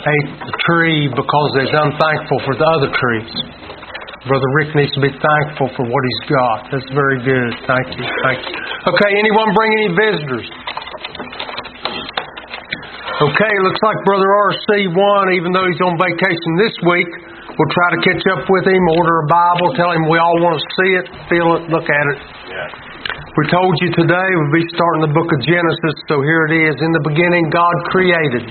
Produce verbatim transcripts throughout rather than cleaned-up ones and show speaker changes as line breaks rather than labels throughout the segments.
ate the tree because they're unthankful for the other trees. Brother Rick needs to be thankful for what he's got. That's very good. Thank you. Thank you. Okay, anyone bring any visitors? Okay, looks like Brother R C won, even though he's on vacation this week. We'll try to catch up with him, order a Bible, tell him we all want to see it, feel it, look at it.
Yeah.
We told you today we'll be starting the book of Genesis, so here it is. In the beginning, God created.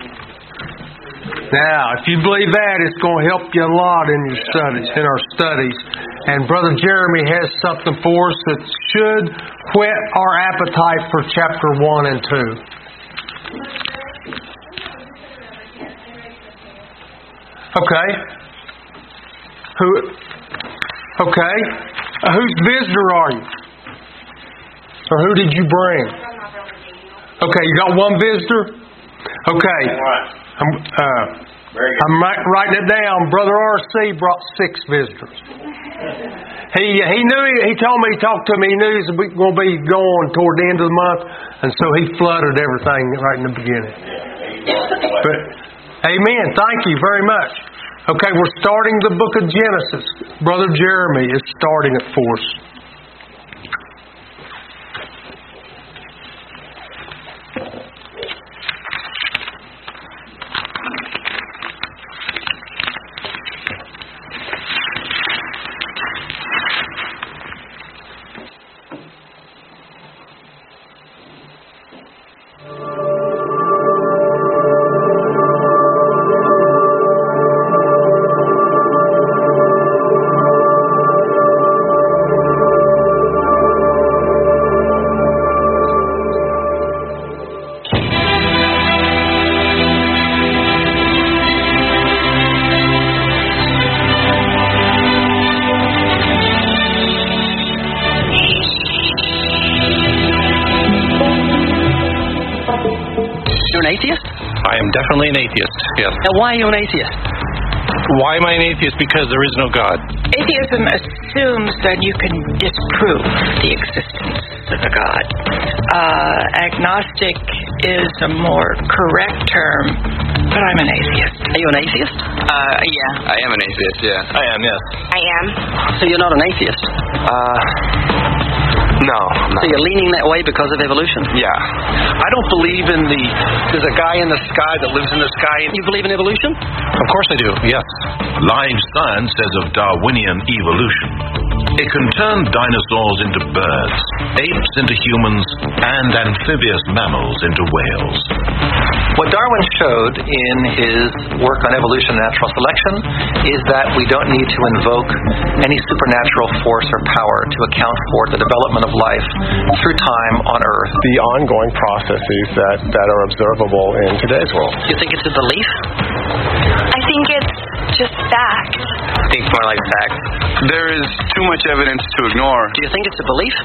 Now, if you believe that, it's going to help you a lot in your studies, in our studies. And Brother Jeremy has something for us that should whet our appetite for chapter one and two. Okay. Who? Okay. Uh, whose visitor are you? Or who did you bring? Okay, you got one visitor? Okay. I'm, uh, I'm writing it down. Brother R C brought six visitors. He he knew he told me he talked to me. He knew he was going to be going toward the end of the month, and so he flooded everything right in the beginning. But amen. Thank you very much. Okay, we're starting the book of Genesis. Brother Jeremy is starting it for us.
Definitely an atheist, yes.
Now, why are you an atheist?
Why am I an atheist? Because there is no God.
Atheism assumes that you can disprove the existence of a God. Uh, agnostic is a more correct term, but I'm an atheist.
Are you an atheist?
Uh, yeah.
I am an atheist, yeah.
I am, yes.
I am.
So you're not an atheist?
Uh... No, no.
So you're leaning that way because of evolution?
Yeah.
I don't believe in the... There's a guy in the sky that lives in the sky.
You believe in evolution?
Of course I do, yes.
Live science says of Darwinian evolution. It can turn dinosaurs into birds, apes into humans, and amphibious mammals into whales.
What Darwin showed in his work on evolution and natural selection is that we don't need to invoke any supernatural force or power to account for the development of life through time on Earth.
The ongoing processes that, that are observable in today's world.
Do you think it's a belief?
I think it's just fact.
I think it's more like fact. There is too much evidence to ignore.
Do you think it's a belief?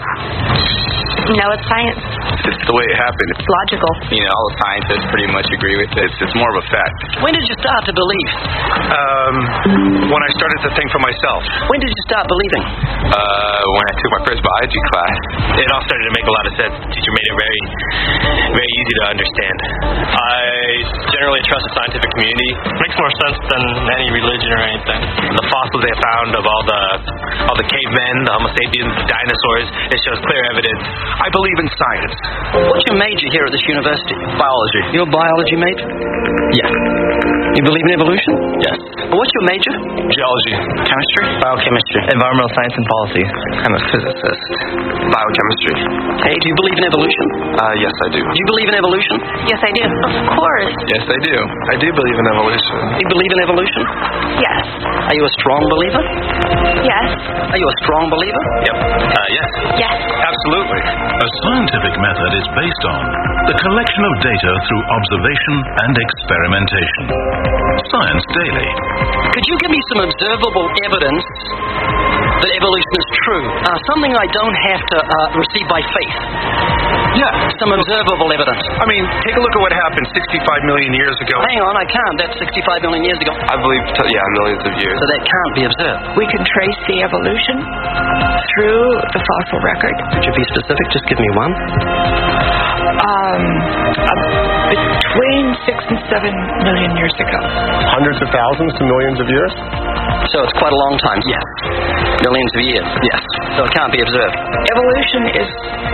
No, it's science.
It's the way it happened.
It's logical.
You know, all the scientists pretty much agree with it. It's, it's more of a fact.
When did you start to believe?
Um, when I started to think for myself.
When did you start believing?
Uh, when I took my first biology class.
It all started to make a lot of sense. The teacher made it very, very easy to understand. I generally trust the scientific community. It makes more sense than any religion or anything. The fossils they found of all the, all the cavemen, the Homo sapiens, the dinosaurs, it shows clear evidence.
I believe in science.
What's your major here at this university?
Biology.
You're a biology major?
Yeah.
You believe in evolution?
Yes.
What's your major?
Geology.
Chemistry?
Biochemistry.
Environmental science and policy. I'm a physicist. Biochemistry.
Hey, do you believe in evolution?
Uh, yes, I do.
Do you believe in evolution?
Yes, I do. Of course.
Yes, I do. I do believe in evolution.
You believe in evolution?
Yes.
Are you a strong believer?
Yes.
Are you a strong believer?
Yep. Uh, yes.
Yes.
Absolutely.
A scientific method is based on the collection of data through observation and experimentation. Science Daily.
Could you give me some observable evidence that evolution is true? Uh, something I don't have to uh, receive by faith.
Yeah.
Some observable evidence.
I mean, take a look at what happened sixty-five million years ago.
Hang on, I can't. That's sixty-five million years ago.
I believe, t- yeah, millions of years.
So that can't be observed.
We can trace the evolution through the fossil record.
Could you be specific? Just give me one.
Um, uh, between six and seven million years ago.
Hundreds of thousands to millions of years?
So it's quite a long time. Yes. Millions of years. Yes. So it can't be observed.
Evolution is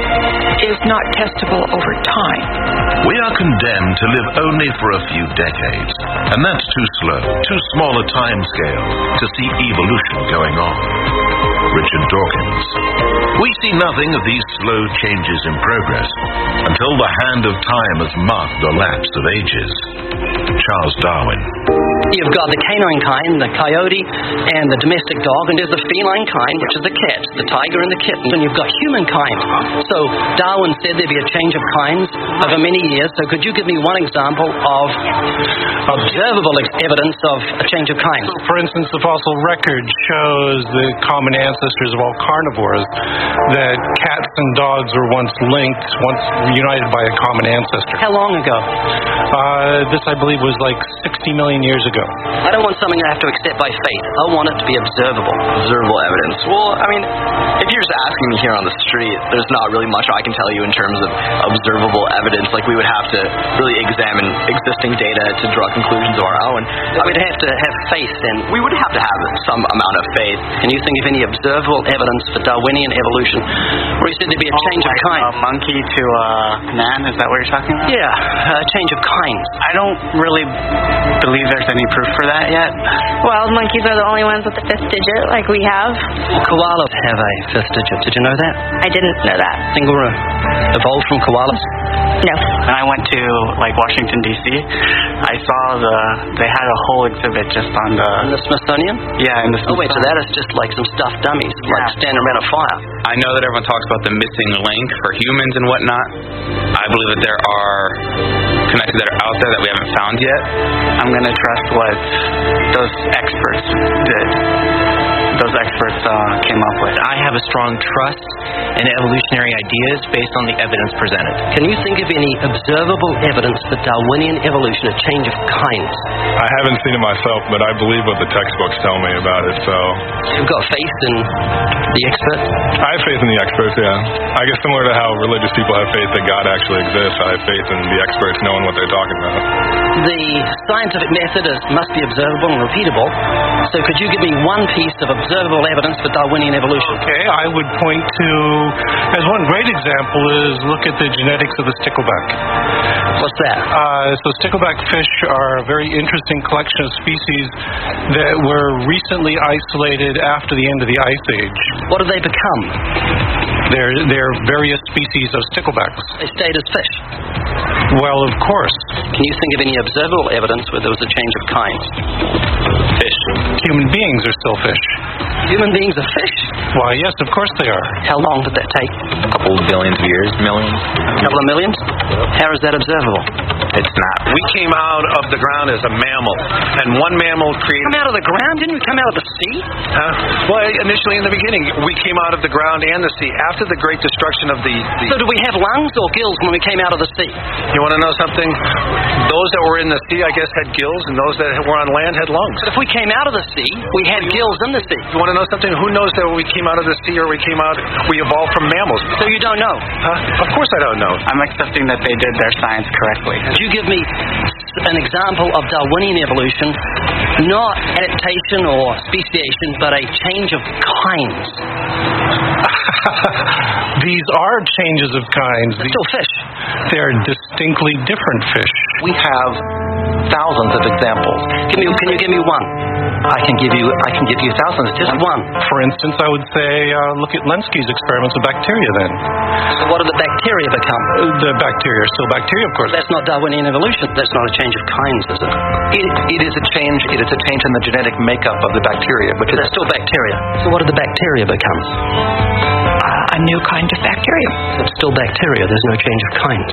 is not testable over time.
We are condemned to live only for a few decades, and that's too slow, too small a time scale to see evolution going on. Richard Dawkins. We see nothing of these slow changes in progress until the hand of time has marked the lapse of ages. Charles Darwin.
You've got the canine kind, the coyote, and the domestic dog, and there's the feline kind, which is the cat, the tiger and the kitten, and you've got humankind. So Darwin said there'd be a change of kinds over many years, so could you give me one example of observable evidence of a change of kinds?
For instance, the fossil record shows the common ancestors of all carnivores, that cats and dogs were once linked, once united by a common ancestor.
How long ago?
Uh, this, I believe, was like sixty million years ago.
I don't want something I have to accept by faith. I want it to be observable.
Observable evidence. Well, I mean, if you're just asking me here on the street, there's not really much I can tell you in terms of observable evidence. Like, we would have to really examine existing data to draw conclusions of our own.
I would have to have faith then.
We would have to have some amount of faith.
Can you think of any observable evidence for Darwinian evolution where he said there'd be a
oh,
change
like
of kind?
A monkey to a man? Is that what you're talking about?
Yeah, a change of kinds.
I don't really believe there's any proof for that yet.
Well, monkeys are the only ones with the fifth digit, like we have.
Koalas have a fifth digit. Did you know that?
I didn't know that.
Kangaroo evolved from koalas?
No.
When I went to, like, Washington, D C, I saw the, they had a whole exhibit just on the...
In the Smithsonian?
Yeah, in the Smithsonian.
Oh, wait, so that is just like some stuffed dummies,
yeah.
like standing around a fire.
I know that everyone talks about the missing link for humans and whatnot. I believe that there are connections that are out there that we haven't found yet.
I'm going to trust what those experts did. Those experts uh, came up with.
I have a strong trust in evolutionary ideas based on the evidence presented.
Can you think of any observable evidence for Darwinian evolution, a change of kinds?
I haven't seen it myself, but I believe what the textbooks tell me about it, so...
You've got faith in the experts?
I have faith in the experts, yeah. I guess similar to how religious people have faith that God actually exists, I have faith in the experts knowing what they're talking about.
The scientific method is, must be observable and repeatable, so could you give me one piece of observable evidence for Darwinian evolution?
Okay, I would point to, as one great example is look at the genetics of the stickleback.
What's that?
Uh, so stickleback fish are a very interesting collection of species that were recently isolated after the end of the Ice Age.
What do they become?
They're, they're various species of sticklebacks.
They stayed as fish?
Well, of course.
Can you think of any observable evidence where there was a change of kinds?
Fish. Human beings are still fish.
Human beings are fish?
Why, yes, of course they are.
How long did that take?
A couple of billions of years, millions.
A couple of millions? How is that observable?
It's not.
We came out of the ground as a mammal, and one mammal created...
Come out of the ground? Didn't we come out of the sea?
Huh? Well, initially in the beginning, we came out of the ground and the sea. After the great destruction of the... the...
So did we have lungs or gills when we came out of the sea?
You want to know something? Those that were in the sea, I guess, had gills, and those that were on land had lungs.
But if we came out of the sea, we had gills in the sea.
You want to know something? Who knows that we came out of the sea or we came out... We evolved from mammals.
So you don't know?
Huh? Of course I don't know.
I'm accepting that they did their science correctly.
Could you give me an example of Darwinian evolution, not adaptation or speciation, but a change of kinds?
These are changes of kinds.
They're still fish.
They're distinctly different fish.
We have thousands of examples.
Can you, can you give me one?
I can give you I can give you thousands.
Just one.
For instance, I would say uh, look at Lenski's experiments with bacteria then.
So what do the bacteria become?
The bacteria are still bacteria, of course.
That's not Darwinian evolution. That's not a change of kinds, is it?
It, it is a change. It is a change in the genetic makeup of the bacteria, which is
They're still bacteria. So what do the bacteria become?
Uh, a new kind of bacteria.
So it's still bacteria. There's no change of kinds.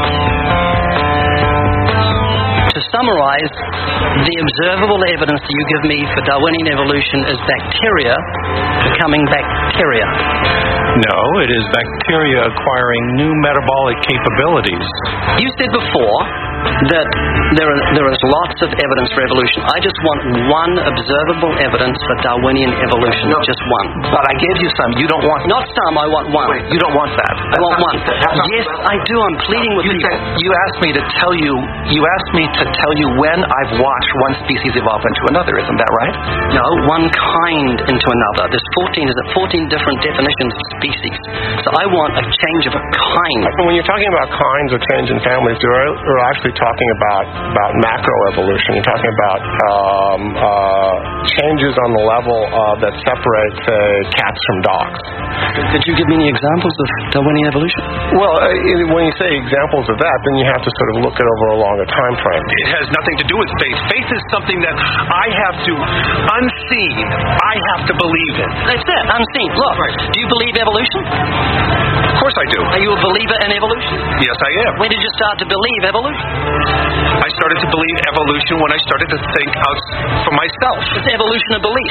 To summarize, the observable evidence that you give me for Darwinian evolution is bacteria becoming bacteria.
No, it is bacteria acquiring new metabolic capabilities.
You said before that there are, there is lots of evidence for evolution. I just want one observable evidence for Darwinian evolution.
No,
just one.
But I gave you some. You don't want.
Not some. I want one.
Wait, you don't want that.
I want one. Yes, I do. I'm pleading with
you.
people.
Said, you asked me to tell you. You asked me to tell you when I've watched one species evolve into another. Isn't that right?
No, one kind into another. There's fourteen. Is it fourteen different definitions of species? So I want a change of a kind.
When you're talking about kinds or change in families, you're, you're actually talking about about macroevolution. You're talking about um, uh, changes on the level uh, that separate, say, cats from dogs.
Could you give me any examples of Darwinian evolution?
Well, uh, when you say examples of that, then you have to sort of look at over a longer time frame.
It has nothing to do with faith. Faith is something that I have to, unseen, I have to believe in.
That's it, unseen. Look, right. Do you believe evolution?
Of course I do.
Are you a believer in evolution?
Yes, I am.
When did you start to believe evolution?
I started to believe evolution when I started to think out for myself.
Is evolution a belief?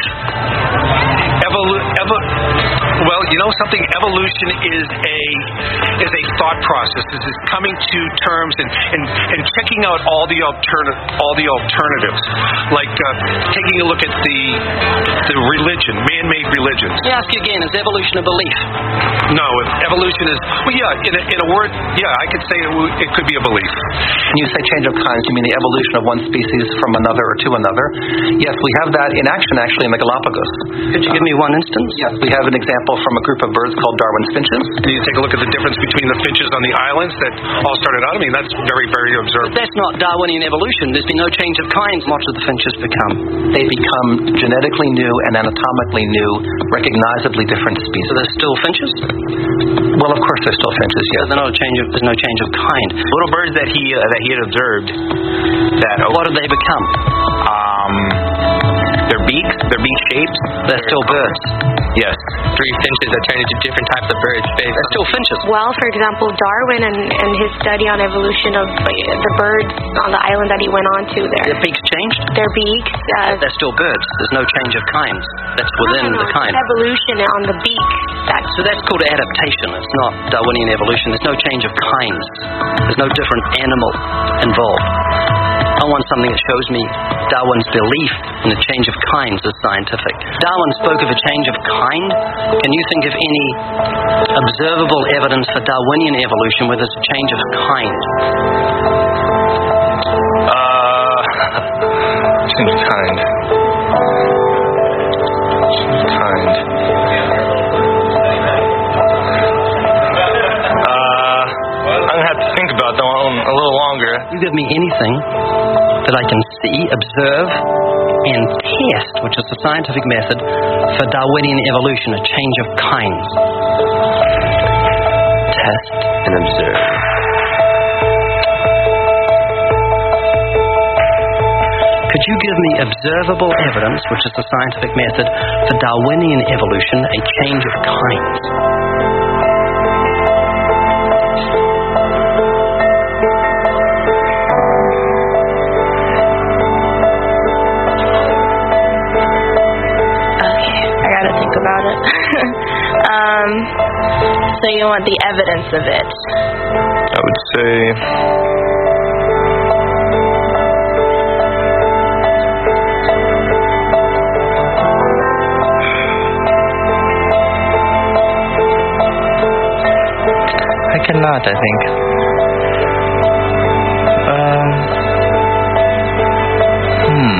Evolu- evo- well, you know something? Evolution is a is a thought process. This is coming to terms and, and, and checking out all the alterna- all the alternatives, like uh, taking a look at the the religion, man-made religions.
Let me ask you again: is evolution a belief?
No, evolution is. Well, yeah, in a, in a word, yeah, I could say it, w- it could be a belief.
When you say change of kinds, you mean the evolution of one species from another or to another? Yes, we have that in action actually in the Galapagos.
Could you give me one instance?
Yes, we have an example from a group of birds called Darwin's finches.
And you take a look at the difference between the finches on the islands that all started out. I mean, that's very, very observable.
But that's not Darwinian evolution. There's been no change of kinds. What do the finches become?
They become genetically new and anatomically new, recognizably different species.
So they're still finches?
Well, of course they're still finches, yes.
So there's no change of, there's no change of kind.
Little birds that he uh, that he had observed. That
what did they become?
Um, their beaks, their beak shapes.
They're still birds.
Yes, three finches that turn into different types of birds.
They're still finches.
Well, for example, Darwin and, and his study on evolution of uh, the birds on the island that he went on to there.
Their beaks changed?
Their beaks. Uh,
They're still birds. There's no change of kinds. That's within
no, no, no,
the kind.
Evolution on the beak. That's
so that's called adaptation. It's not Darwinian evolution. There's no change of kinds. There's no different animal involved. I want something that shows me Darwin's belief in the change of kinds is scientific. Darwin spoke of a change of kind. Can you think of any observable evidence for Darwinian evolution where there's a change of kind?
Uh, change of kind. Change of kind. Uh, I'm gonna have to think about that one a little longer.
You give me anything that I can see, observe, and test, which is the scientific method for Darwinian evolution, a change of kinds.
Test and observe.
Could you give me observable evidence, which is the scientific method for Darwinian evolution, a change of kinds?
um, so you want the evidence of it?
I would say... I cannot, I think. Um... Hmm.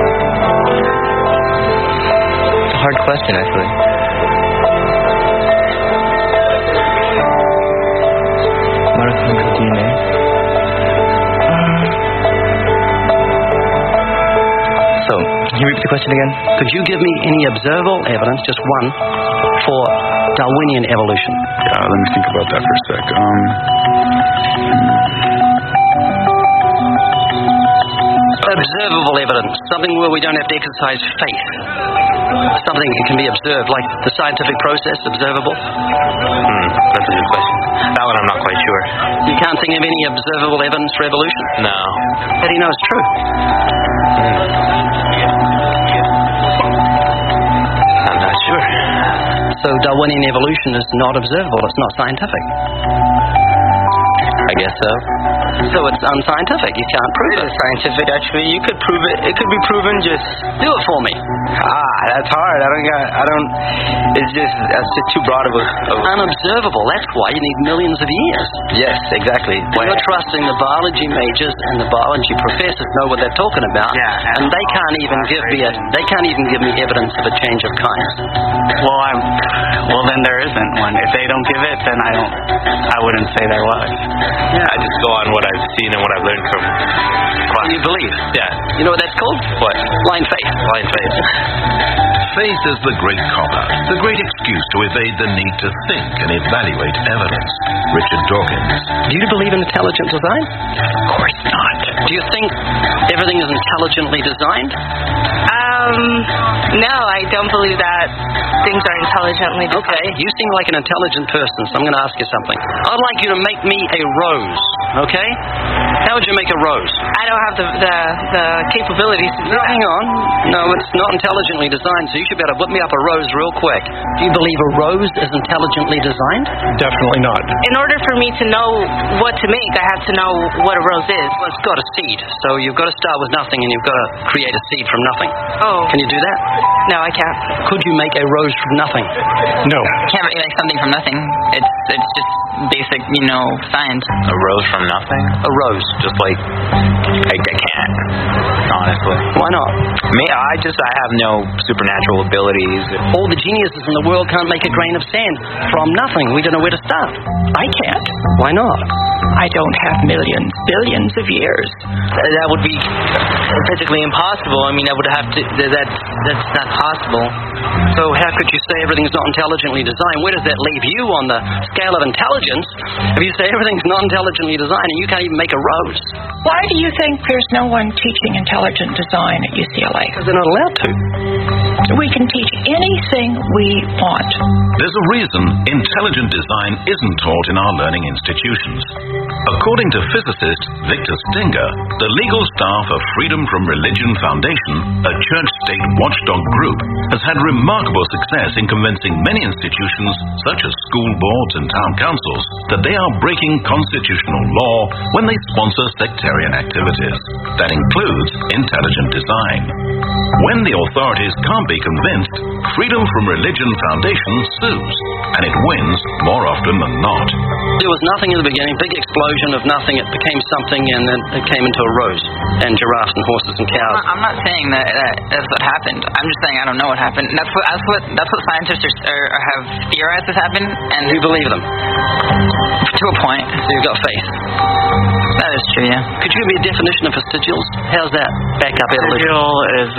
It's a hard question, actually. Mitochondrial D N A. Um, so, can you repeat the question again?
Could you give me any observable evidence, just one, for Darwinian evolution?
Yeah, let me think about that for a sec. Um,
observable evidence, something where we don't have to exercise faith. Something that can be observed, like the scientific process, observable?
Hmm, that's a good question. That one I'm not quite sure.
You can't think of any observable evidence for evolution?
No.
How do you know it's true?
Hmm. I'm not sure.
So Darwinian evolution is not observable, it's not scientific.
I guess so.
So it's unscientific. You can't prove it.
It is scientific, actually. You could prove it. It could be proven. Just
do it for me.
Ah, that's hard. I don't got. I don't. It's just. That's just too broad of a. Of
Unobservable. That's why you need millions of years.
Yes, exactly.
Why you're trusting the biology majors and the biology professors know what they're talking about.
Yeah.
And they can't even give me a. They can't even give me evidence of a change of kind.
Well, I'm. Well, then there isn't one. If they don't give it, then I don't. I wouldn't say there was.
Yeah. I just go on what I've seen and what I've learned from class.
And you believe.
Yeah.
You know what that's called?
What?
Blind faith.
Blind faith.
Faith is the great cop-out, the great excuse to evade the need to think and evaluate evidence. Richard Dawkins.
Do you believe in intelligent design?
Of course not.
Do you think everything is intelligently designed?
Um, no, I don't believe that things are intelligently designed.
Okay, you seem like an intelligent person, so I'm going to ask you something. I'd like you to make me a rose, okay? How would you make a rose?
I don't have the the, the capabilities to do
No,
that.
hang on. No, it's not intelligently designed, so you should be able to whip me up a rose real quick. Do you believe a rose is intelligently designed?
Definitely not.
In order for me to know what to make, I have to know what a rose is.
Well, it's got a seed, so you've got to start with nothing and you've got to create a seed from nothing.
Oh.
Can you do that?
No, I can't.
Could you make a rose from nothing?
No.
Can't really make something from nothing. It's it's just basic, you know, science.
A rose from nothing?
A rose.
Just like, I, I can't, honestly.
Why not?
Me, I just, I have no supernatural abilities.
All the geniuses in the world can't make a grain of sand from nothing. We don't know where to start.
I can't.
Why not?
I don't have millions, billions of years.
that would be physically impossible. I mean, I would have to. That's that's not possible.
So how could you say everything's not intelligently designed? Where does that leave you on the scale of intelligence if you say everything's not intelligently designed and you can't even make a rose?
Why do you think there's no one teaching intelligent design at U C L A?
Because they're not allowed to.
We can teach anything we want.
There's a reason intelligent design isn't taught in our learning institutions. According to physicist Victor Stinger, the legal staff of Freedom from Religion Foundation, a church-state watchdog group, has had remarkable success in convincing many institutions, such as school boards and town councils, that they are breaking constitutional law when they sponsor sectarian activities. That includes intelligent design. When the authorities can't be convinced, Freedom from Religion Foundation sues, and it wins more often than not.
There was nothing in the beginning, big explosion of nothing, it became something, and then it came into a rose, and giraffes and horses and cows.
I'm not saying that, that that's what happened. I'm just saying I don't know what happened. That's what that's what that's what scientists are, are, are have theorized has happened, and
you believe them
to a point.
So you've got faith.
That is true, yeah.
Could you give me a definition of vestigials? How's that? Back up evolution.
Vestigial is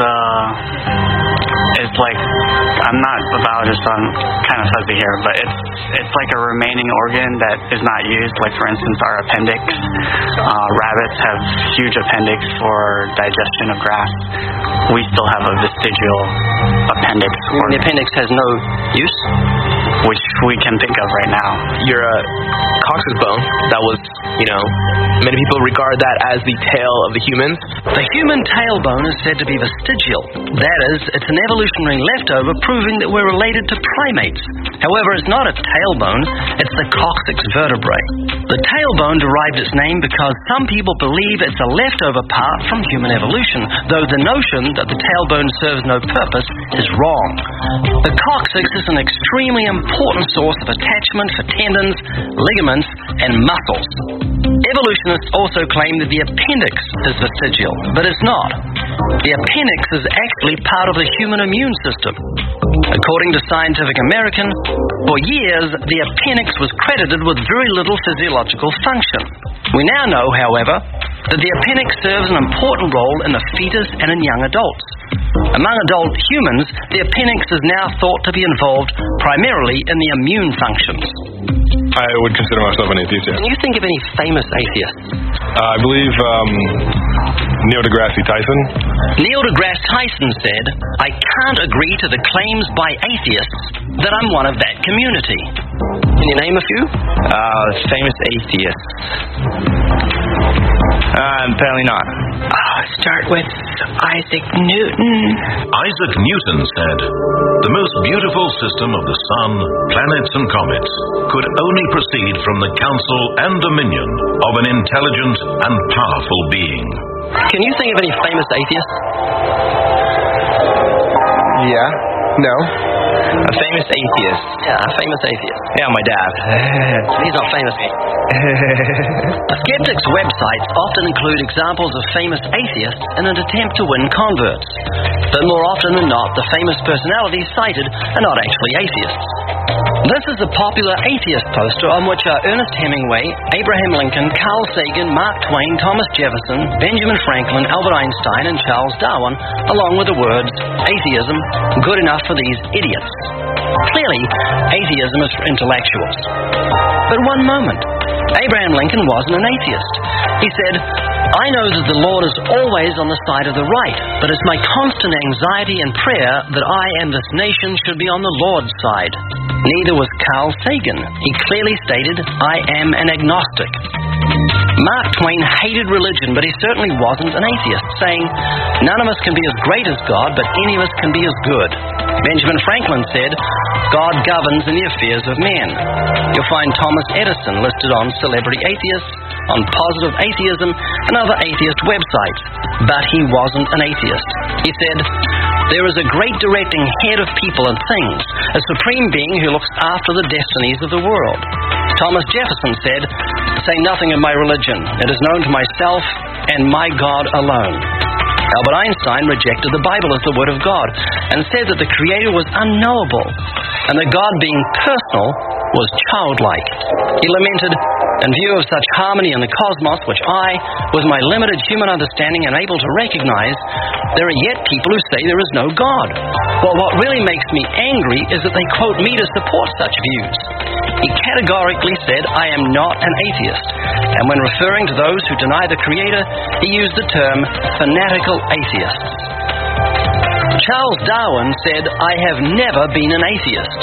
uh is like, I'm not a biologist, so I'm kind of fuzzy here, but it's it's like a remaining organ that is not used. Like, for instance, our appendix. Uh, rabbits have huge appendix for digestion of grass. We still have a vestigial appendix.
The appendix has no use?
Which we can think of right now.
Your uh, coccyx bone, that was, you know, many people regard that as the tail of the humans.
The human tailbone is said to be vestigial. That is, it's an evolutionary leftover proving that we're related to primates. However, it's not a tailbone, it's the coccyx vertebrae. The tailbone derived its name because some people believe it's a leftover part from human evolution, though the notion that the tailbone serves no purpose is wrong. The coccyx is an extremely important source of attachment for tendons, ligaments, and muscles. Evolutionists also claim that the appendix is vestigial, but it's not. The appendix is actually part of the human immune system. According to Scientific American, for years the appendix was credited with very little physiological function. We now know, however, that the appendix serves an important role in the fetus and in young adults. Among adult humans, the appendix is now thought to be involved primarily in the immune functions.
I would consider myself an atheist, yeah.
Can you think of any famous atheists?
Uh, I believe um, Neil deGrasse Tyson.
Neil deGrasse Tyson said, "I can't agree to the claims by atheists that I'm one of that community." Can you name a few?
Uh, famous atheists.
Uh, apparently not.
Oh, start with Isaac Newton.
Isaac Newton said, "The most beautiful system of the sun, planets, and comets could only proceed from the counsel and dominion of an intelligent and powerful being."
Can you think of any famous atheists?
Yeah. No.
A famous atheist? Yeah, a famous atheist.
Yeah, my dad.
He's not famous. Skeptics' websites often include examples of famous atheists in an attempt to win converts. But more often than not, the famous personalities cited are not actually atheists. This is a popular atheist poster on which are Ernest Hemingway, Abraham Lincoln, Carl Sagan, Mark Twain, Thomas Jefferson, Benjamin Franklin, Albert Einstein, and Charles Darwin, along with the words, "Atheism, good enough for these idiots." Clearly, atheism is for intellectuals. But one moment, Abraham Lincoln wasn't an atheist. He said, "I know that the Lord is always on the side of the right, but it's my constant anxiety and prayer that I and this nation should be on the Lord's side." Neither was Carl Sagan. He clearly stated, "I am an agnostic." Mark Twain hated religion, but he certainly wasn't an atheist, saying, "None of us can be as great as God, but any of us can be as good." Benjamin Franklin said, "God governs in the affairs of men." You'll find Thomas Edison listed on Celebrity Atheists, on Positive Atheism, and other atheist websites, but he wasn't an atheist. He said, "There is a great directing head of people and things, a supreme being who looks after the destinies of the world." Thomas Jefferson said, "Say nothing of my religion. It is known to myself and my God alone." Albert Einstein rejected the Bible as the Word of God and said that the Creator was unknowable and that God, being personal, was childlike. He lamented, "In view of such harmony in the cosmos, which I, with my limited human understanding, am able to recognize, there are yet people who say there is no God. Well, what really makes me angry is that they quote me to support such views." He categorically said, "I am not an atheist," and when referring to those who deny the Creator, he used the term fanatical atheists. Charles Darwin said, "I have never been an atheist."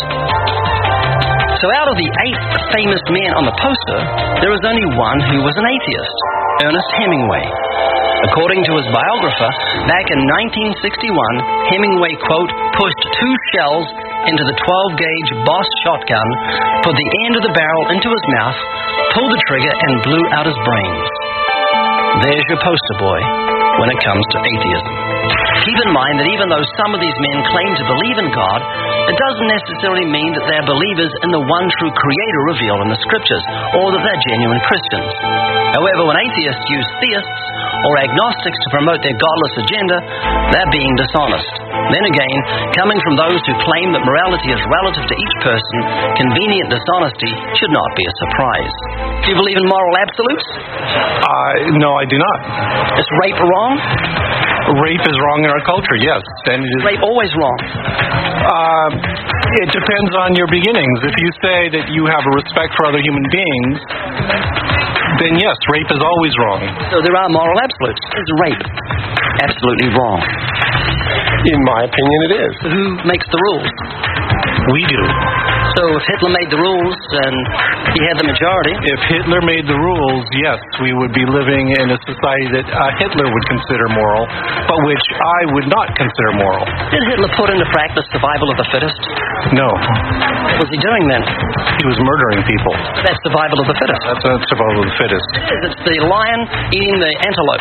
So out of the eight famous men on the poster, there was only one who was an atheist, Ernest Hemingway. According to his biographer, back in nineteen sixty-one, Hemingway, quote, "pushed two shells into the twelve gauge Boss shotgun, put the end of the barrel into his mouth, pulled the trigger, and blew out his brains." There's your poster boy when it comes to atheism. Keep in mind that even though some of these men claim to believe in God, it doesn't necessarily mean that they're believers in the one true Creator revealed in the Scriptures, or that they're genuine Christians. However, when atheists use theists or agnostics to promote their godless agenda, they're being dishonest. Then again, coming from those who claim that morality is relative to each person, convenient dishonesty should not be a surprise. Do you believe in moral absolutes?
Uh, no, I do not.
Is rape wrong?
Rape is wrong in our culture, yes. And it is
rape always wrong?
Uh, it depends on your beginnings. If you say that you have a respect for other human beings, then yes, rape is always wrong.
So there are moral absolutes. Is rape absolutely wrong?
In my opinion, it is.
So who makes the rules?
We do.
So if Hitler made the rules and he had the majority...
If Hitler made the rules, yes, we would be living in a society that uh, Hitler would consider moral, but which I would not consider moral.
Did Hitler put into practice survival of the fittest?
No.
What was he doing then?
He was murdering people.
That's survival of the fittest.
That's not survival of the fittest.
It is. It's the lion eating the antelope.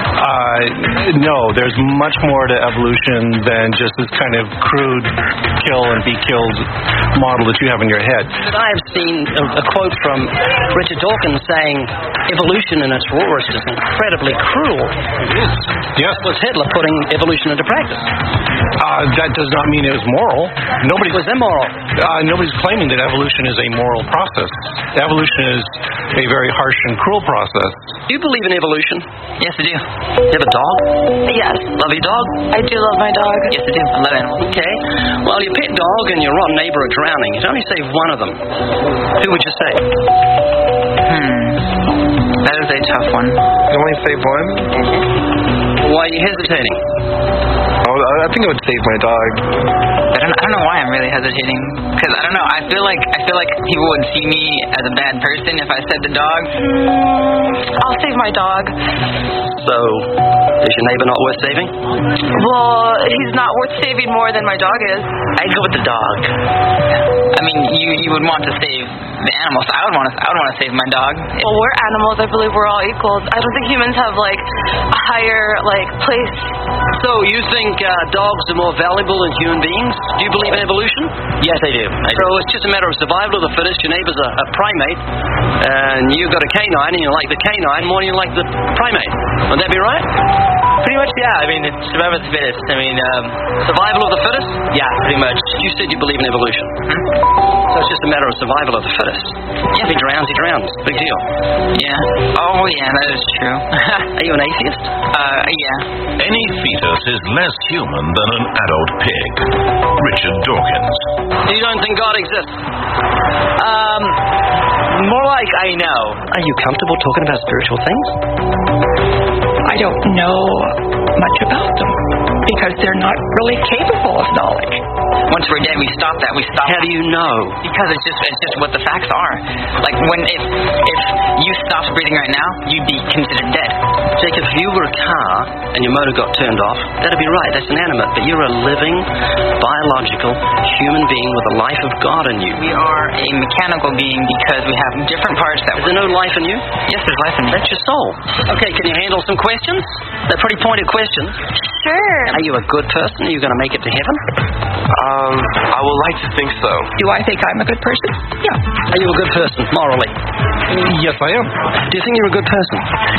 Uh, no, there's much more to evolution than just this kind of crude kill and be killed model that you have in your head.
But I have seen a, a quote from Richard Dawkins saying evolution in its rawest is incredibly cruel.
Yes.
Was Hitler putting evolution into practice?
Uh, that does not mean it was moral. Nobody
was immoral.
Uh, nobody's claiming that evolution is a moral process. Evolution is a very harsh and cruel process.
Do you believe in evolution?
Yes, I do.
You have a dog?
Yes.
Love your dog?
I do love my dog.
Yes, I do. I love animals.
Okay. Well, your pet dog and your rotten neighbor are drowning. You'd only save one of them. Who would you save?
Hmm. That is a tough one.
You only save one?
Why are you hesitating?
Oh, I
think I would save my dog.
I don't, I don't know why I'm really hesitating. Because I don't know. I feel like I feel like people would see me as a bad person if I said the dog.
I'll save my dog.
So, is your neighbor not worth saving?
Well, he's not worth saving more than my dog is.
I'd go with the dog. I mean, you you would want to save the animals. I would want to. I would want to save my dog.
Well, we're animals. I believe we're all equals. I don't think humans have like a higher like place.
So you think uh, dogs are more valuable than human beings? Do you believe in evolution?
Yes, I do. I
so it's just a matter of survival of the fittest. Your neighbor's a, a primate, and you've got a canine, and you like the canine more than you like the primate. Would that be right?
Pretty much, yeah. I mean, it's survival of the fittest. I mean, um,
survival of the fittest?
Yeah, pretty much.
You said you believe in evolution.
Hmm?
So it's just a matter of survival of the fittest.
Yeah.
If he drowns, he drowns. Big deal.
Yeah. Oh, yeah, that is true.
Are you an atheist?
Uh, yeah.
Any fetus is less human than an adult pig. Richard Dawkins.
You don't think God exists?
Um, more like I know.
Are you comfortable talking about spiritual things?
I don't know much about them because they're not really capable of knowledge.
Once we're dead, we stop that. We stop.
How do you know?
Because it's just it's just what the facts are. Like when if if you stopped breathing right now, you'd be considered dead.
Jacob, if you were a car and your motor got turned off, that'd be right. That's inanimate. But you're a living, biological human being with a life of God in you.
We are a mechanical being because we have different parts that.
Is there no life in you?
Yes, there's life in me.
That's your soul. Okay, can you handle some questions? They're pretty pointed questions.
Sure.
Are you a good person? Are you going to make it to heaven?
Um, I would like to think so.
Do I think I'm a good person? Yeah.
Are you a good person, morally?
Yes, I am.
Do you think you're a good person?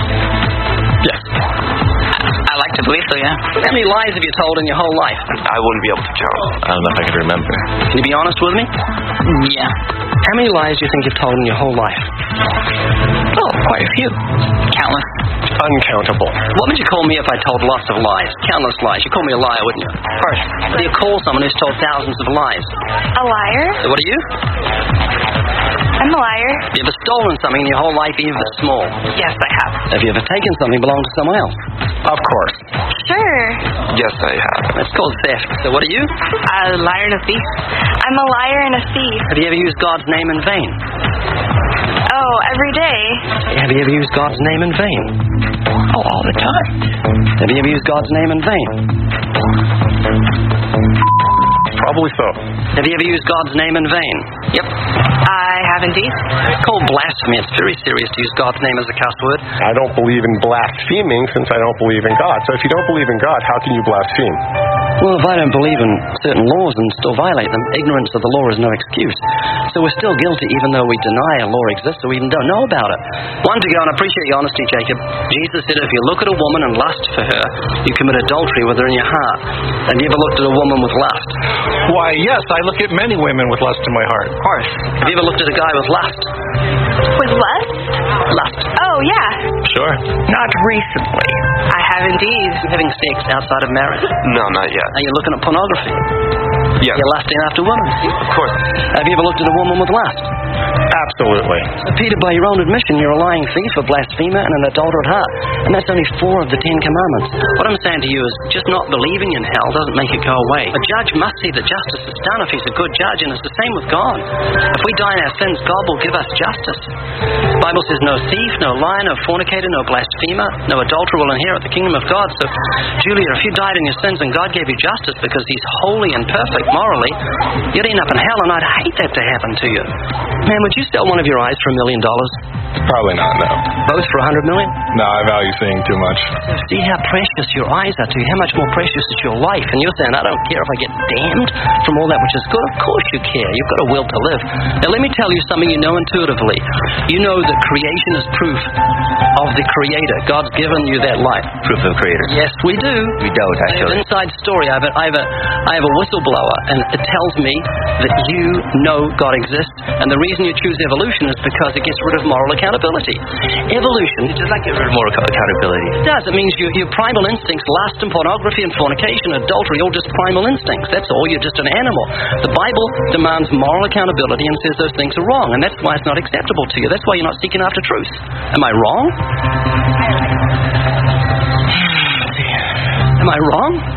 Yes.
I like to believe so, yeah.
How many lies have you told in your whole life?
I wouldn't be able to count. I don't know if I could remember.
Can you be honest with me?
Yeah.
How many lies do you think you've told in your whole life?
Oh, quite a few.
Countless.
Uncountable.
What would you call me if I told lots of lies? Countless lies. You'd call me a liar, wouldn't you?
Of course.
What do you call someone who's told thousands of lies?
A liar?
So what are you?
I'm a liar.
Have you ever stolen something in your whole life, even if it's small?
Yes, I have.
Have you ever taken something that belonged to someone else?
Of course.
Sure.
Yes, I have.
That's called theft. So what are you?
A liar and a thief.
I'm a liar and a thief.
Have you ever used God's name in vain?
Oh, every day.
Have you ever used God's name in vain?
Oh, all the time.
Have you ever used God's name in vain?
Probably so.
Have you ever used God's name in vain?
Yep.
I have indeed.
It's called blasphemy. It's very serious to use God's name as a cuss word.
I don't believe in blaspheming since I don't believe in God. So if you don't believe in God, how can you blaspheme?
Well, if I don't believe in certain laws and still violate them, ignorance of the law is no excuse. So we're still guilty even though we deny a law exists or we even don't know about it. One to go, and I appreciate your honesty, Jacob. Jesus said if you look at a woman and lust for her, you commit adultery with her in your heart. Have you ever looked at a woman with lust?
Why, yes, I look at many women with lust in my heart.
Of course. Have you ever looked at a guy with lust?
With lust?
Lust.
Oh, yeah.
Sure.
Not recently.
I have indeed.
Are you having sex outside of marriage?
No, not yet.
Are you looking at pornography?
Yes.
You're lusting after women?
Of course.
Have you ever looked at a woman with lust?
Absolutely.
So Peter, by your own admission, you're a lying thief, a blasphemer, and an adulterer at heart. And that's only four of the Ten Commandments. What I'm saying to you is just not believing in hell doesn't make it go away. A judge must see that justice is done if he's a good judge, and it's the same with God. If we die in our sins, God will give us justice. The Bible says no thief, no liar, no fornicator, no blasphemer, no adulterer will inherit the kingdom of God. So, Julia, if you died in your sins and God gave you justice because he's holy and perfect morally, you'd end up in hell, and I'd hate that to happen to you. Man, would you sell one of your eyes for a million dollars?
Probably not, no.
Both for a hundred million?
No, I value seeing too much.
See how precious your eyes are to you. How much more precious is your life? And you're saying, I don't care if I get damned from all that which is good. Of course you care. You've got a will to live. Now let me tell you something you know intuitively. You know that creation is proof of the Creator. God's given you that life.
Proof of the Creator.
Yes, we do.
We don't, actually.
I have an inside story. I have, a, I, have a, I have a whistleblower, and it tells me that you know God exists, and the reason you choose evolution is because it gets rid of moral accountability. Evolution...
It does not get rid of moral accountability.
It does. It means you, your primal instincts, lust and pornography and fornication, adultery, all just primal instincts. That's all. You're just an animal. The Bible demands moral accountability and says those things are wrong, and that's why it's not acceptable to you. That's why you're not seeking after truth. Am I wrong? Am I wrong?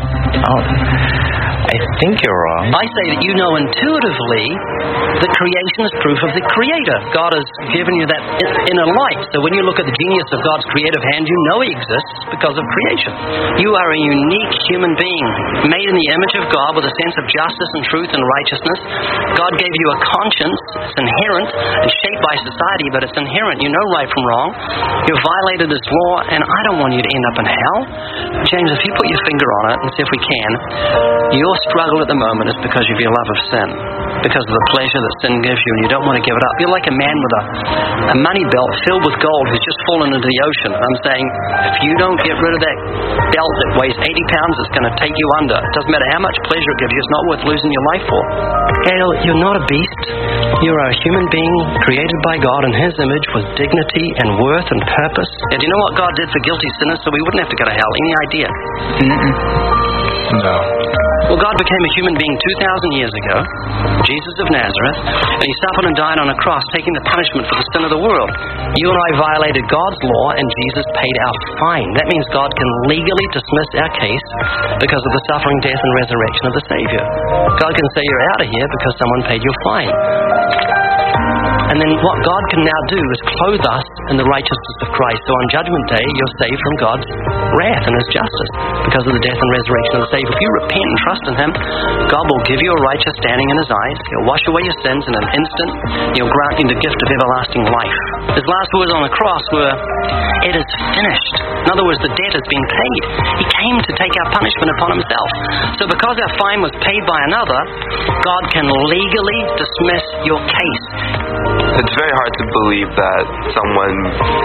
Oh, I think you're wrong.
I say that you know intuitively that creation is proof of the Creator. God has given you that inner light. So when you look at the genius of God's creative hand, you know He exists because of creation. You are a unique human being, made in the image of God with a sense of justice and truth and righteousness. God gave you a conscience. It's inherent. It's shaped by society, but it's inherent. You know right from wrong. You've violated His law, and I don't want you to end up in hell. James, if you put your finger on it and see if we can, your struggle at the moment is because of your love of sin, because of the pleasure that sin gives you, and you don't want to give it up. You're like a man with a, a money belt filled with gold who's just fallen into the ocean. And I'm saying, if you don't get rid of that belt that weighs eighty pounds, it's going to take you under. It doesn't matter how much pleasure it gives you, it's not worth losing your life for. Gail, you're not a beast. You're a human being created by God in His image with dignity and worth and purpose. And do you know what God did for guilty sinners so we wouldn't have to go to hell? Any idea? Mm-mm.
No.
Well, God became a human being two thousand years ago, Jesus of Nazareth, and He suffered and died on a cross, taking the punishment for the sin of the world. You and I violated God's law, and Jesus paid our fine. That means God can legally dismiss our case because of the suffering, death, and resurrection of the Savior. God can say you're out of here because someone paid your fine. And then what God can now do is clothe us in the righteousness of Christ. So on Judgment Day, you're saved from God's wrath and His justice because of the death and resurrection of the Savior. If you repent and trust in Him, God will give you a righteous standing in His eyes. He'll wash away your sins in an instant. He'll grant you the gift of everlasting life. His last words on the cross were, "It is finished." In other words, the debt has been paid. He came to take our punishment upon Himself. So because our fine was paid by another, God can legally dismiss your case.
It's very hard to believe that someone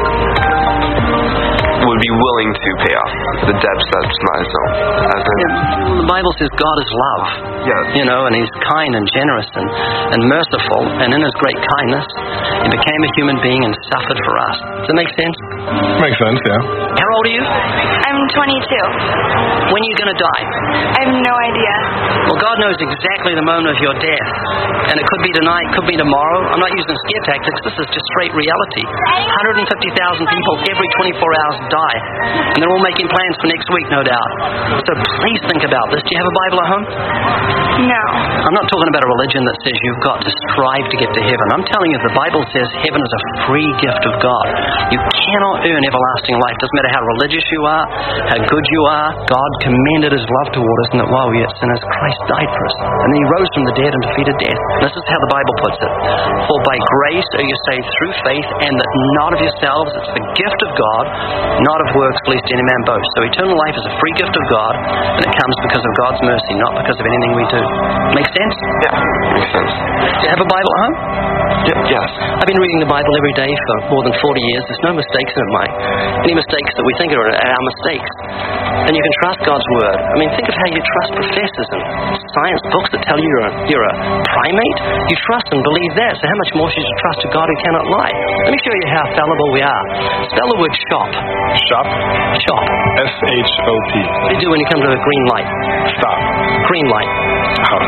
would be willing to pay off the debts that's not his own. As in,
yeah, the Bible says God is love.
Yes.
You know, and He's kind and generous and, and merciful, and in His great kindness, He became a human being and suffered for us. Does that make sense?
Makes sense, yeah.
How old are you?
I'm twenty-two.
When are you going to die?
I have no idea.
Well, God knows exactly the moment of your death. And it could be tonight, could be tomorrow. I'm not using scare tactics. This is just straight reality. one hundred fifty thousand people every twenty-four hours die. And they're all making plans for next week, no doubt. So please think about this. Do you have a Bible at home?
No.
I'm not talking about a religion that says you've got to strive to get to heaven. I'm telling you, the Bible says heaven is a free gift of God. You cannot earn everlasting life. Doesn't matter how religious you are, how good you are. God commended His love toward us, and that while we were yet sinners, Christ died for us. And then He rose from the dead and defeated death. And this is how the Bible puts it. For by grace are you saved through faith, and that not of yourselves. It's the gift of God, not of works, lest any man boast. So eternal life is a free gift of God, and it comes because of God's mercy, not because of anything we do. Make sense?
Yeah, makes sense.
Do you have a Bible at home?
Y- yes.
I've been reading the Bible every day for more than forty years. There's no mistakes in it, Mike. Any mistakes that we think are our mistakes. And you can trust God's Word. I mean, think of how you trust professors and science books that tell you you're a, you're a primate. You trust and believe that. So how much more should you trust a God who cannot lie? Let me show you how fallible we are. Spell the word shop.
Shop?
Shop.
S H O P.
What do you do when you come to a green light?
Stop.
Green light.
Oh.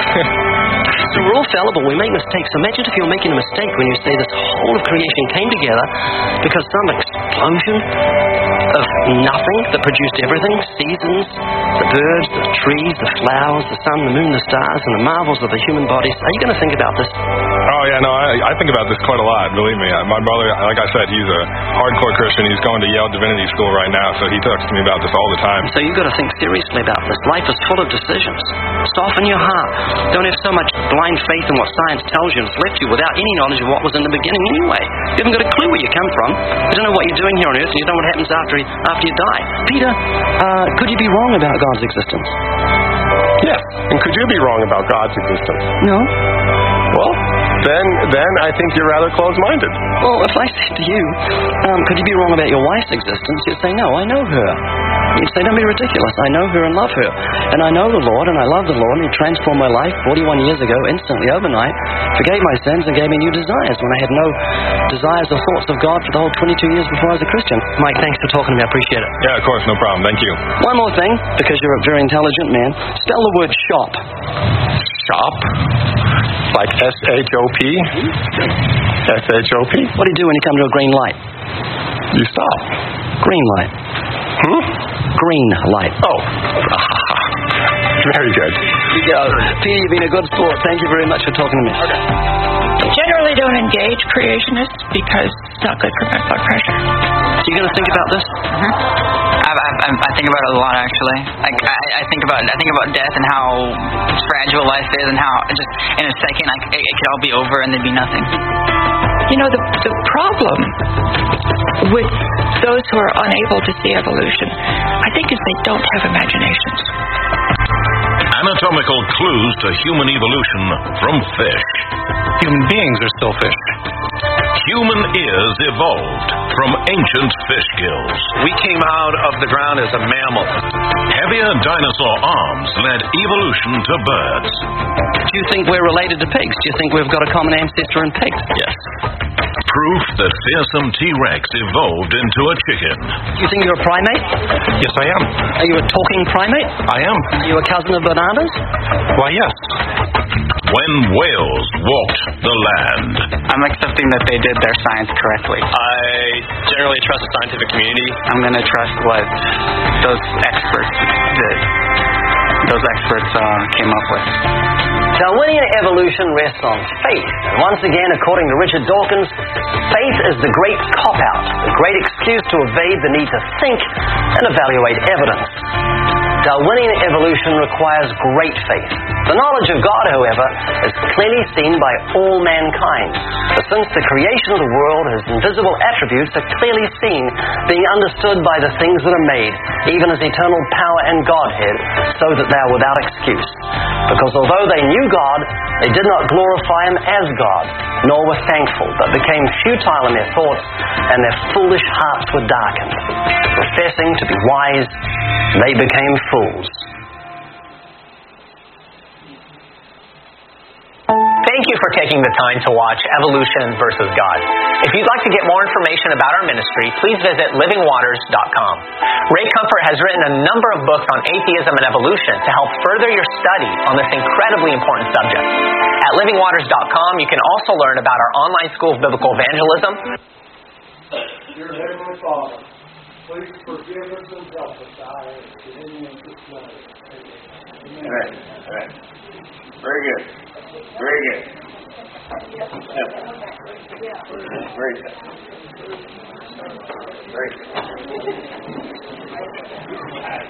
So we're all fallible. We make mistakes. Imagine if you're making a mistake when you say this whole of creation came together because some explosion of nothing that produced everything, seasons, the birds, the trees, the flowers, the sun, the moon, the stars, and the marvels of the human bodies. Are you going to think about this?
Oh, yeah, no, I, I think about this quite a lot, believe me. My brother, like I said, he's a hardcore Christian. He's going to Yale Divinity School right now, so he talks to me about this all the time.
So you've got to think seriously about this. Life is full of decisions. Soften your heart. Don't have so much blind faith in what science tells you and it's left you without any knowledge of what was in the beginning anyway. You haven't got a clue where you come from. You don't know what you're doing here on earth, and you don't know what happens after, after you die. Peter, uh, could you be wrong about God's existence?
Yes. And could you be wrong about God's existence?
No.
Well, then then I think you're rather closed-minded.
Well, if I said to you, um, could you be wrong about your wife's existence? You'd say, no, I know her. You'd say, don't be ridiculous. I know her and love her. And I know the Lord, and I love the Lord, and He transformed my life forty-one years ago, instantly, overnight, forgave my sins, and gave me new desires when I had no desires or thoughts of God for the whole twenty-two years before I was a Christian. Mike, thanks for talking to me. I appreciate it.
Yeah, of course, no problem. Thank you.
One more thing, because you're a very intelligent man. Spell the word shop.
Shop? Like S H O P? S H O P?
What do you do when you come to a green light?
You stop.
Green light.
Hmm?
Green light.
Oh.
Very good.
Yeah, Peter, you've been a good sport. Thank you very much for talking to me.
I generally don't engage creationists because it's not good for my blood pressure.
So you're going to think about this?
Mm-hmm. I, I, I think about it a lot, actually. Like I, I think about I think about death and how fragile life is, and how just in a second I, it, it could all be over and there'd be nothing.
You know, the the problem with those who are unable to see evolution, I think, is they don't have imaginations.
Anatomical clues to human evolution from fish.
Human beings are still fish.
Human ears evolved from ancient fish gills.
We came out of the ground as a mammal.
Heavier dinosaur arms led evolution to birds.
Do you think we're related to pigs? Do you think we've got a common ancestor in pigs?
Yes. Proof that fearsome T-Rex evolved into a chicken.
Do you think you're a primate?
Yes, I am.
Are you a talking primate?
I am.
Are you a cousin of bananas?
Why, yes.
When whales walked the land.
I'm accepting that they did their science correctly.
I generally trust the scientific community.
I'm going to trust what those experts did. Those experts uh, came up with.
Darwinian evolution rests on faith. And once again, according to Richard Dawkins, faith is the great cop-out, the great excuse to evade the need to think and evaluate evidence. Darwinian evolution requires great faith. The knowledge of God, however, is clearly seen by all mankind. For since the creation of the world, His invisible attributes are clearly seen, being understood by the things that are made, even His eternal power and Godhead, so that they are without excuse. Because although they knew God, they did not glorify Him as God, nor were thankful, but became futile in their thoughts, and their foolish hearts were darkened. Professing to be wise, they became fools.
Thank you for taking the time to watch Evolution versus God. If you'd like to get more information about our ministry, please visit living waters dot com. Ray Comfort has written a number of books on atheism and evolution to help further your study on this incredibly important subject. At living waters dot com, you can also learn about our online school of biblical evangelism.
Dear Heavenly Father, please forgive us and help us. I am in this letter.
Amen. Amen. Very good. Very good. Very good. Very good.